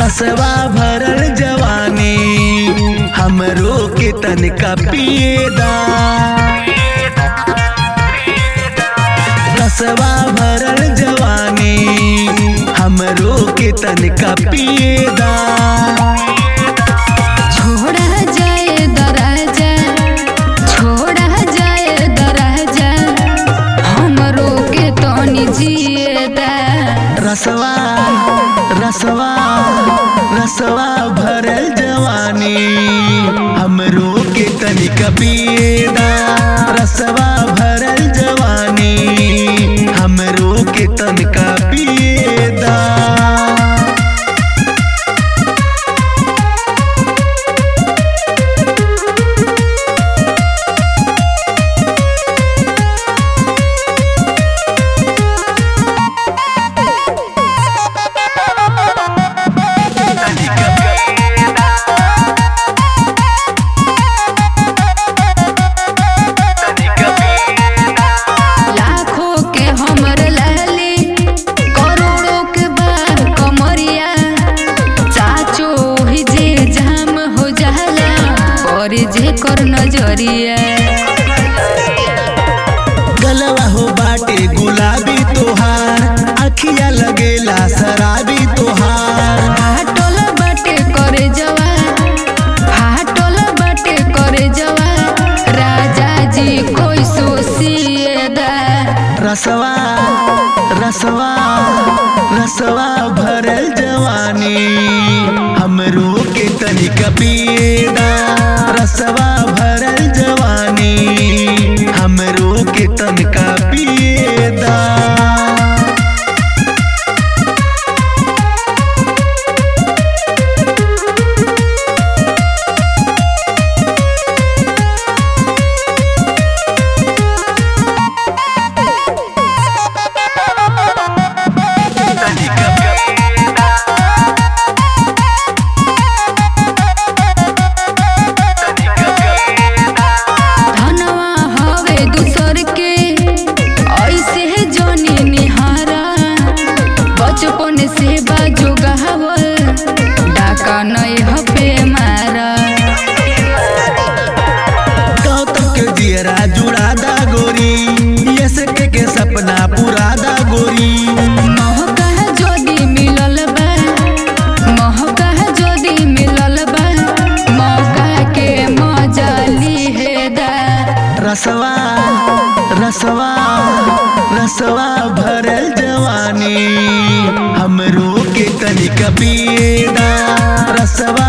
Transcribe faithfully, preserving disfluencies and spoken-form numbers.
रसवा भरल जवानी हमरो के तनिका पिएदा। रसवा भरल जवानी हमरो के तनिका पिएदा। छोड़ा जाए दराजा छोड़ा जाए दराजा हमरो के तनी जिएदा। रसवा रसवा रसवा भरल जवानी हमरो के तनिका पिएदा। रसवा भरल जवानी हमरो के तनिका पिएदा। जे कर नजरिया गलवा हो बाटे गुलाबी तोहार अखिया लगेला शराबी तोहार। हाटोल बाटे करे जवा हाटोल बाटे करे जवा राजा जी कोई सोसिएदा। रसवा रसवा रसवा भरल जवानी हमरो के तनिका पिएदा। रसवा भरल जवानी हमरो के तनिका पिएदा। से बाजू गहावल डाका नहीं हपे मारा। गौतम के दियरा जुड़ा दा गोरी ये सके के सपना पूरा दा गोरी। महका जोदी मिलल बा महका जोदी मिलल बा मौका के मजा लिहेदा। रसवा रसवा रसवा भरल जवानी हमरो के तनिका पिएदा। रसवा